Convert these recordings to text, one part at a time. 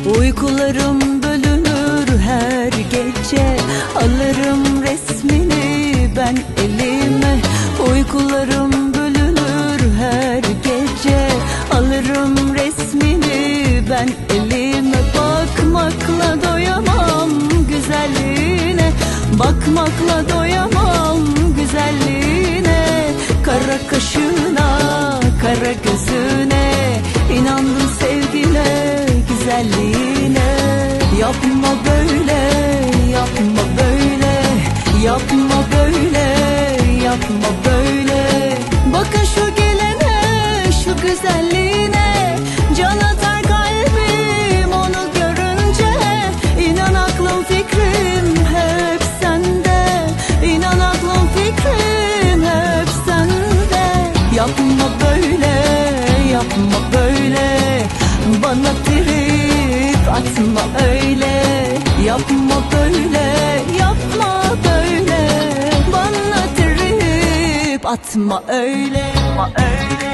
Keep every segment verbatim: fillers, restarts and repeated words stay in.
Uykularım bölünür her gece, alırım resmini ben elime. Uykularım bölünür her gece, alırım resmini ben elime. Bakmakla doyamam güzelliğine, bakmakla doyamam güzelliğine. Kara kaşına, kara gözüne, inandım sevgine, güzelliğine. Yapma böyle, yapma böyle, yapma böyle, yapma böyle. Bakın şu gelene, şu güzelliğine, can atar kalbim onu görünce. İnan aklım fikrim hep sende, İnan aklım fikrim hep sende. Yapma böyle, yapma böyle, bana trip atma öyle. Yapma böyle, yapma böyle, bana trip atma öyle, atma öyle.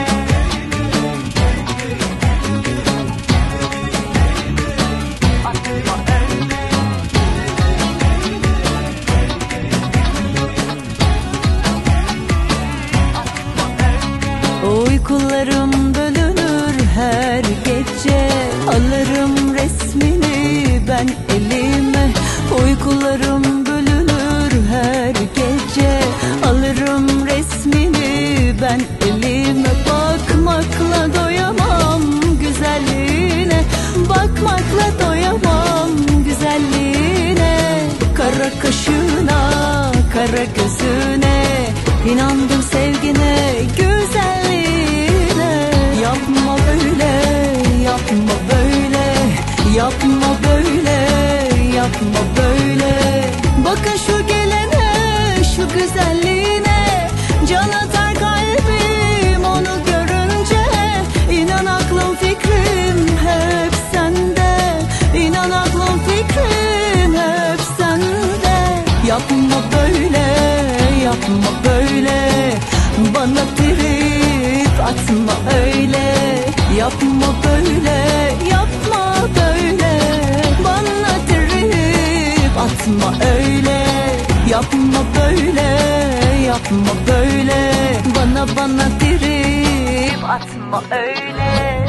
Uykularım bölünür her gece, alırım resmini ben elime. Uykularım bölünür her gece, alırım resmini ben elime. Bakmakla doyamam güzelliğine, bakmakla doyamam güzelliğine. Kara kaşına, kara gözüne, inandım sevgine, güzelliğine. Yapma böyle, yapma böyle, yapma böyle, yapma böyle. Bakın şu gelene, şu güzelliğine, can atar kalbim onu görünce. İnan aklım fikrim hep sende, İnan aklım fikrim hep sende. Yapma böyle, yapma böyle, bana trip atma öyle. Yapma böyle, yapma böyle, bana trip atma öyle. Yapma böyle, yapma böyle, bana bana trip atma öyle.